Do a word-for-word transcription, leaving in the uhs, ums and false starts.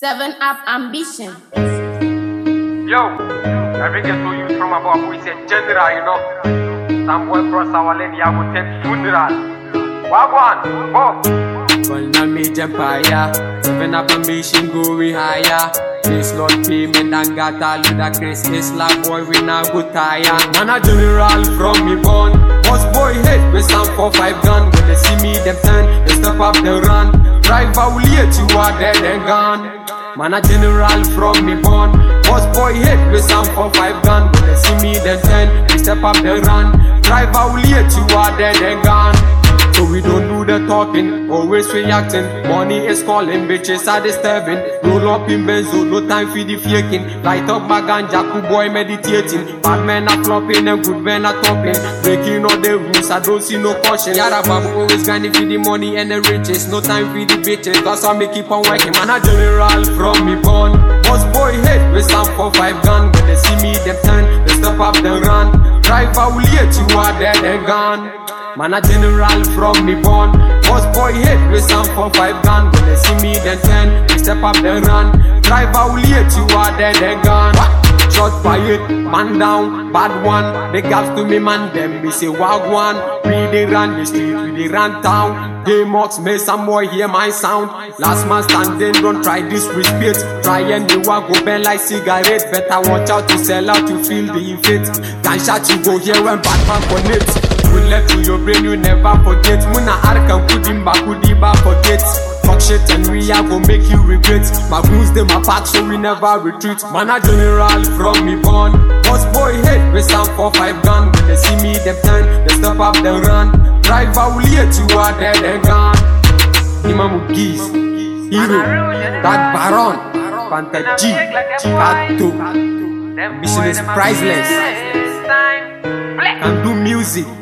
Seven Up Ambition. Yo, every get to you from above, we say general, you know. Some boy cross our lane, I will take funeral. Wagwan, go. Gonna make empire. Seven Up Ambition going higher. This Lord payment and got all with a Chris Islam boy, we now go tire. Man a general from me born. Boss boy head, we stand for five gun. When they see me, them turn, they step up, they run. Drive out late, you are dead and gone. Man a general from me born. Boss boy head, we stand for five gun. When they see me, them turn, they step up, they run. Drive out late, you are dead and gone. So we don't do the talking, always reacting. Money is calling, bitches are disturbing. Roll up in benzo, no time for the faking. Light up my ganja, cool boy meditating. Bad men are flopping and good men are topping. Breaking all the rules, I don't see no caution. Yara babu always grinding for the money and the riches. No time for the bitches, that's why me keep on working. Man a general from me born. Boss boy head, we stand for five gun. When they see me, them turn, they step up, they run. Drive out late, you are dead and gone. Man a general from me born. Boss boy head, we stand for five gun. When they see me, then ten, they step up, they run. Drive out late, you are dead and gone. Shot fired, man down, bad one. Big ups to me man, them me say wagwan. We dey run the street, we dey run town. They mocks me, some boy hear my sound. Last man standing, don't try disrespect. Try and you walk go bend like cigarette. Better watch out to sell out, you feel the effect. Gunshot you go here when Batman connects. Will let to your brain, you never forget. Muna arkan kudimba kudiba forget. Fuck shit and we are gon' make you regret. My goons them apart so we never retreat. Man a general from me born. Boss boy head, we stand for five gun. When they see me, them turn, they step up, they run. Drive out late, you are dead and gone. Imam Geese, Hero, that Baron, Panta G, Kato. Mission is priceless. Can do music.